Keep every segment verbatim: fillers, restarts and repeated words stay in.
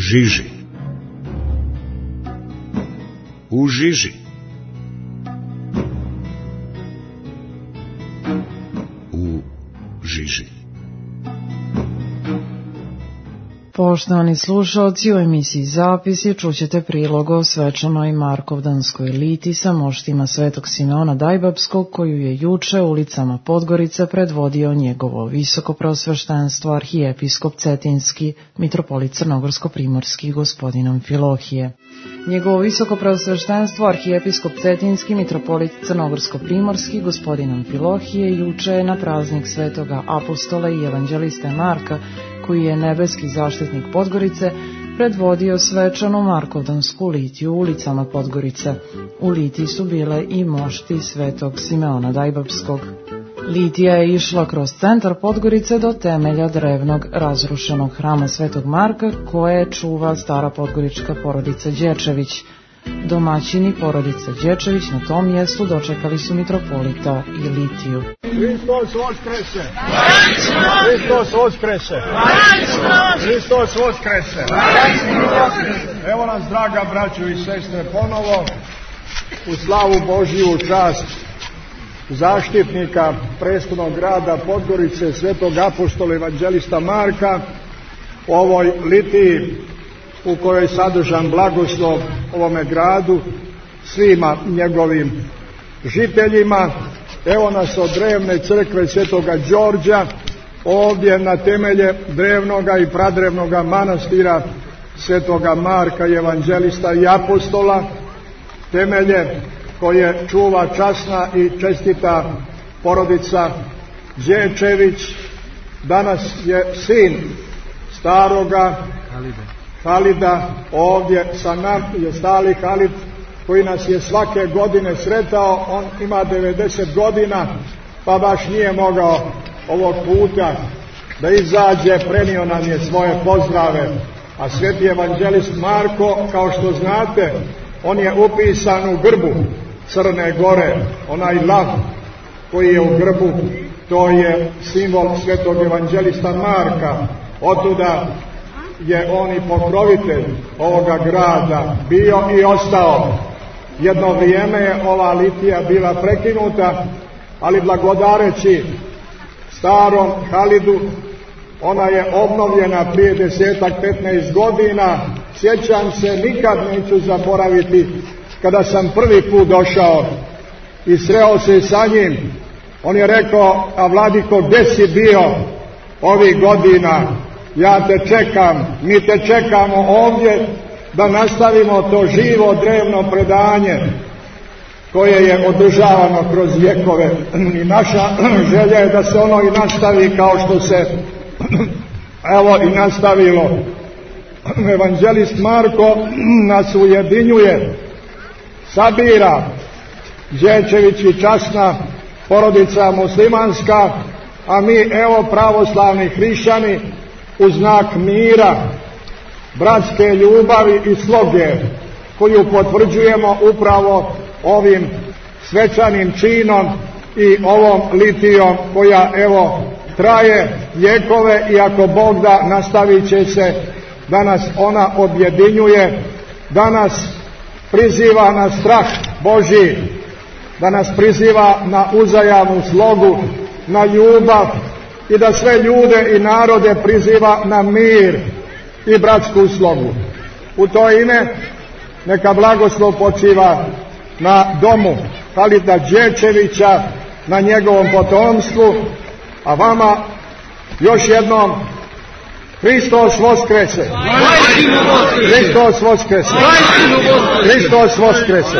žiži. U žiži. U žiži. Poštovani slušalci, u emisiji Zapisi čućete prilog o svečanoj Markovdanskoj liti sa moštima Svetog Simeona Dajbapskog, koju je juče ulicama Podgorice predvodio njegovo visokopreosveštenstvo arhijepiskop Cetinski, mitropolit Crnogorsko-primorski gospodin Amfilohije. Njegovo visokopreosveštenstvo arhijepiskop Cetinski, mitropolit Crnogorsko-primorski gospodin Amfilohije juče je na praznik Svetoga apostola i evanđeliste Marka, koji je nebeski zaštitnik Podgorice, predvodio svečanu Markovdansku litiju ulicama Podgorice. U litiji su bile i mošti Svetog Simeona Dajbapskog. Litija je išla kroz centar Podgorice do temelja drevnog razrušenog hrama Svetog Marka, koje čuva stara podgorička porodica Đečević. Domaćini porodice Đečević na tom mjestu dočekali su mitropolita i litiju. Hristos voskrese! Hristos voskrese! Hristos voskrese! Evo nas, draga braćo i sestre, ponovo u slavu Božiju, čast zaštitnika prestolnog grada Podgorice, Svetog apostola evanđelista Marka, u ovoj litiji u kojoj je sadržan blagoslov ovome gradu, svima njegovim žiteljima. Evo nas od drevne crkve Svetoga Đorđa, ovdje na temelje drevnoga i pradrevnoga manastira Svetoga Marka i evanđelista i apostola, temelje koje čuva časna i čestita porodica Đečević. Danas je sin staroga Halida ovdje sa nama, je stali Halid koji nas je svake godine sretao. On ima devedeset godina, pa baš nije mogao ovog puta da izađe, prenio nam je svoje pozdrave. A sveti evanđelist Marko, kao što znate, on je upisan u grbu Crne Gore. Onaj lav koji je u grbu, to je simbol svetog evanđelista Marka. Otuda je on i pokrovitelj ovoga grada bio i ostao. Jedno vrijeme je ova litija bila prekinuta, ali blagodareći starom Halidu ona je obnovljena prije desetak, petnaest godina. Sjećam se, nikad neću zaboraviti, kada sam prvi put došao i sreo se sa njim. On je rekao: a vladiko, gdje si bio ovih godina? Ja te čekam, mi te čekamo ovdje da nastavimo to živo drevno predanje koje je održavano kroz vjekove. I naša želja je da se ono i nastavi kao što se evo i nastavilo. Evanđelist Marko nas ujedinjuje, sabira Đečević i časna porodica muslimanska, a mi evo pravoslavni hrišćani u znak mira, bratske ljubavi i sloge koju potvrđujemo upravo ovim svečanim činom i ovom litijom koja evo traje vjekove i ako Bog da nastavit će se. Danas ona objedinjuje, danas priziva na strah Božji, da nas priziva na uzajamnu slogu, na ljubav i da sve ljude i narode priziva na mir i bratsku slogu. U to ime neka blagoslov počiva na domu Halida Đečevića, na njegovom potomstvu, a vama još jednom Hristos voskrese! Hristos voskrese! Hristos voskrese!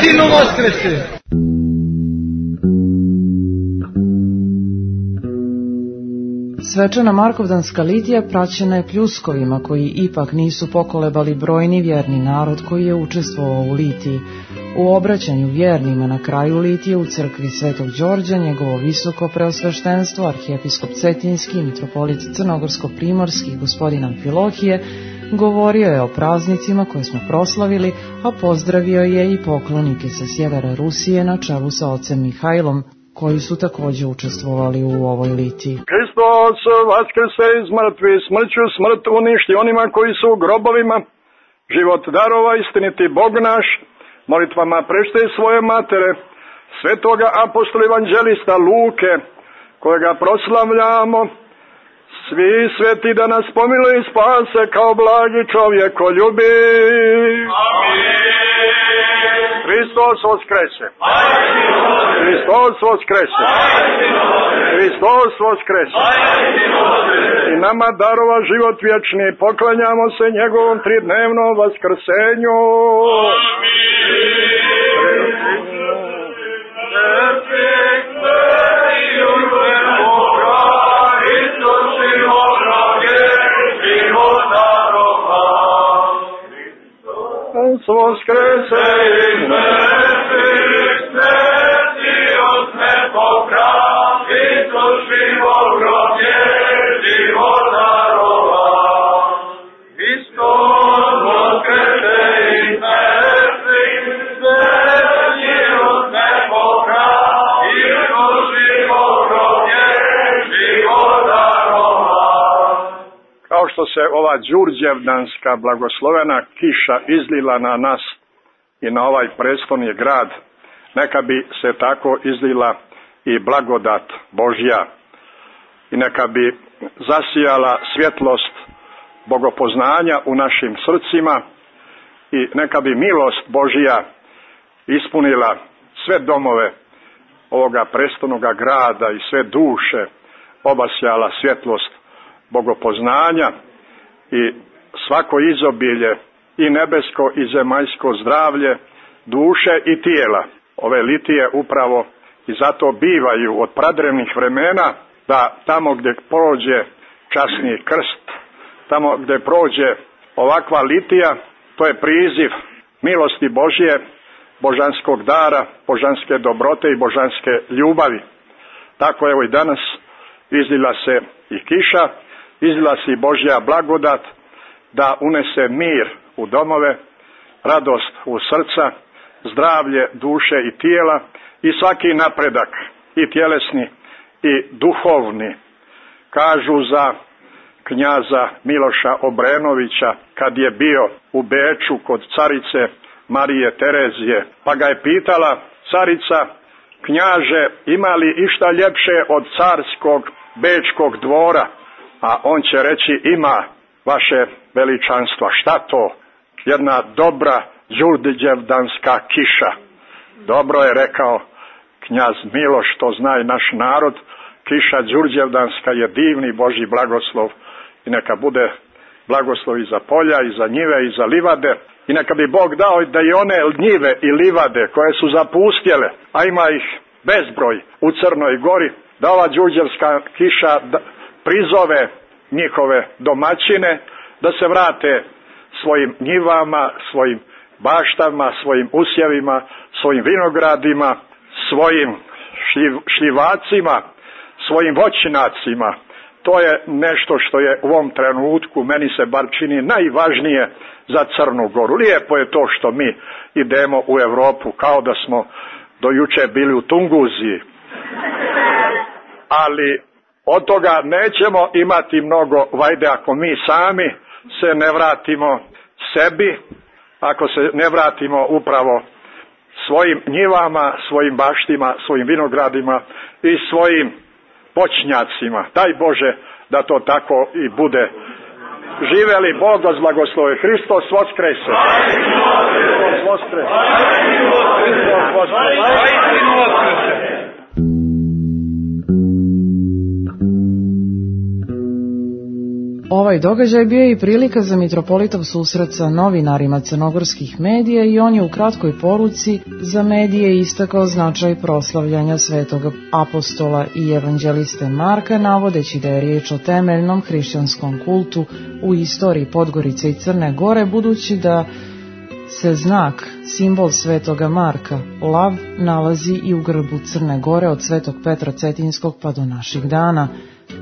Svečana Markovdanska litija praćena je pljuskovima koji ipak nisu pokolebali brojni vjerni narod koji je učestvovao u litiji. U obraćanju vjernima na kraju litije u crkvi Svetog Đorđa njegovo visoko preosveštenstvo arhijepiskop Cetinski i mitropolit Crnogorsko-primorski gospodin Amfilohije govorio je o praznicima koje smo proslavili, a pozdravio je i poklonike sa sjevera Rusije na čelu sa ocem Mihajlom. koji su također učestvovali u ovoj litiji. Hristos vaskrse iz mrtvih, smrću smrt uništi onima koji su u grobovima, život darova istiniti Bog naš, molitvama prešte svoje matere, svetoga apostola evanđelista Luke, kojega proslavljamo, svi sveti da nas pomiluju i spase kao blagi čovjekoljubi. Amin. Hristos voskrese. Hristos voskrese. Hristos voskrese. I nama darova život vječni, poklanjamo se njegovom tridnevnom vaskrsenju. Voskrese iz mrtvih, smrti od nepoprav, Hristos život je, život darova. Hristos voskrese iz mrtvih, smrti od nepoprav, Hristos život je, život darova. Kao što se ova đurđevdanska blagoslovena kiša izlila na nas i na ovaj prestolni grad, neka bi se tako izlila i blagodat Božja i neka bi zasijala svjetlost bogopoznanja u našim srcima i neka bi milost Božja ispunila sve domove ovoga prestolnoga grada i sve duše, obasjala svjetlost bogopoznanja i svako izobilje i nebesko i zemaljsko zdravlje duše i tijela. Ove litije upravo i zato bivaju od pradrevnih vremena, da tamo gdje prođe časni krst, tamo gdje prođe ovakva litija, to je priziv milosti Božje, božanskog dara, božanske dobrote i božanske ljubavi. Tako evo i danas izlila se i kiša, izlila se i Božja blagodat da unese mir u domove, radost u srca, zdravlje duše i tijela i svaki napredak, i tjelesni i duhovni. Kažu za knjaza Miloša Obrenovića, kad je bio u Beču kod carice Marije Terezije, pa ga je pitala carica: knjaže, ima li išta ljepše od carskog bečkog dvora? A on će reći: ima, vaše veličanstva. Šta to? Jedna dobra đurđevdanska kiša. Dobro je rekao knjaz Miloš, to zna i naš narod. Kiša đurđevdanska je divni Božji blagoslov i neka bude blagoslov i za polja, i za njive, i za livade. I neka bi Bog dao da i one njive i livade koje su zapustjele, a ima ih bezbroj u Crnoj Gori, da ova đurđevska kiša prizove njihove domaćine, da se vrate svojim njivama, svojim baštama, svojim usjevima, svojim vinogradima, svojim šljivacima, svojim voćnjacima. To je nešto što je u ovom trenutku, meni se bar čini, najvažnije za Crnu Goru. Lijepo je to što mi idemo u Europu kao da smo do juče bili u Tunguziji. Ali od toga nećemo imati mnogo vajde ako mi sami se ne vratimo sebi, ako se ne vratimo upravo svojim njivama, svojim baštima, svojim vinogradima i svojim voćnjacima. Daj Bože da to tako i bude. Živeli Bog vas blagoslovi. Hristos voskrese. Hristos voskrese. Hristos voskrese. Ovaj događaj bio je i prilika za mitropolitov susret sa novinarima crnogorskih medija i on je u kratkoj poruci za medije istakao značaj proslavljanja svetoga apostola i evanđeliste Marka, navodeći da je riječ o temeljnom hrišćanskom kultu u istoriji Podgorice i Crne Gore, budući da se znak, simbol svetoga Marka, lav, nalazi i u grbu Crne Gore od svetog Petra Cetinskog pa do naših dana.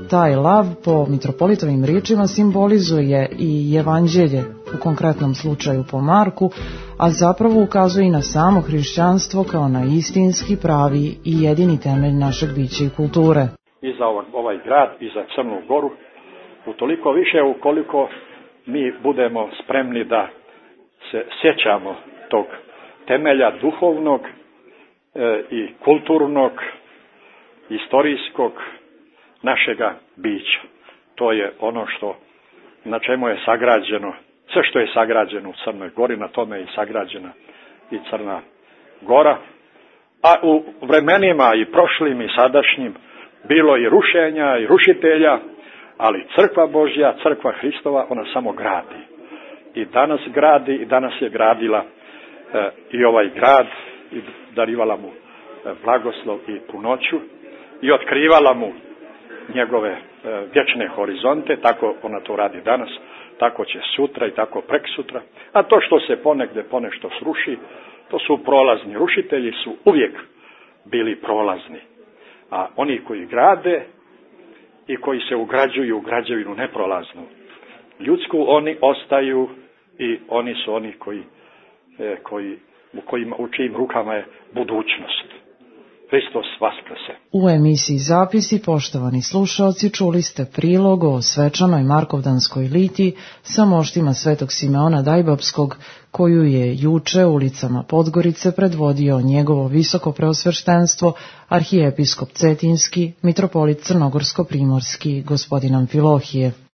taj lav po mitropolitovim riječima simbolizuje i evanđelje, u konkretnom slučaju po Marku, a zapravo ukazuje i na samo hrišćanstvo kao na istinski, pravi i jedini temelj našeg bića i kulture. I za ovaj grad i za Crnu Goru, utoliko više ukoliko mi budemo spremni da se sjećamo tog temelja duhovnog e, i kulturnog, istorijskog našega bića. To je ono što, na čemu je sagrađeno, sve što je sagrađeno u Crnoj Gori, na tome je sagrađena i Crna Gora. A u vremenima i prošlim i sadašnjim bilo i rušenja i rušitelja, ali crkva Božja, crkva Hristova, ona samo gradi. I danas gradi, i danas je gradila e, i ovaj grad, i darivala mu e, blagoslov i punoću, i otkrivala mu njegove e, vječne horizonte, tako ona to radi danas, tako će sutra i tako preksutra. A to što se ponegde ponešto sruši, to su prolazni. Rušitelji su uvijek bili prolazni. A oni koji grade i koji se ugrađuju u građevinu neprolaznu ljudsku, oni ostaju i oni su oni koji, e, koji, u, kojima, u čijim rukama je budućnost. Hristos vaskrse. U emisiji Zapisi, poštovani slušalci, čuli ste prilog o svečanoj Markovdanskoj litiji sa moštima Svetog Simeona Dajbapskog, koju je juče ulicama Podgorice predvodio njegovo visoko preosveštenstvo, arhijepiskop Cetinski, mitropolit Crnogorsko-primorski, gospodin Amfilohije.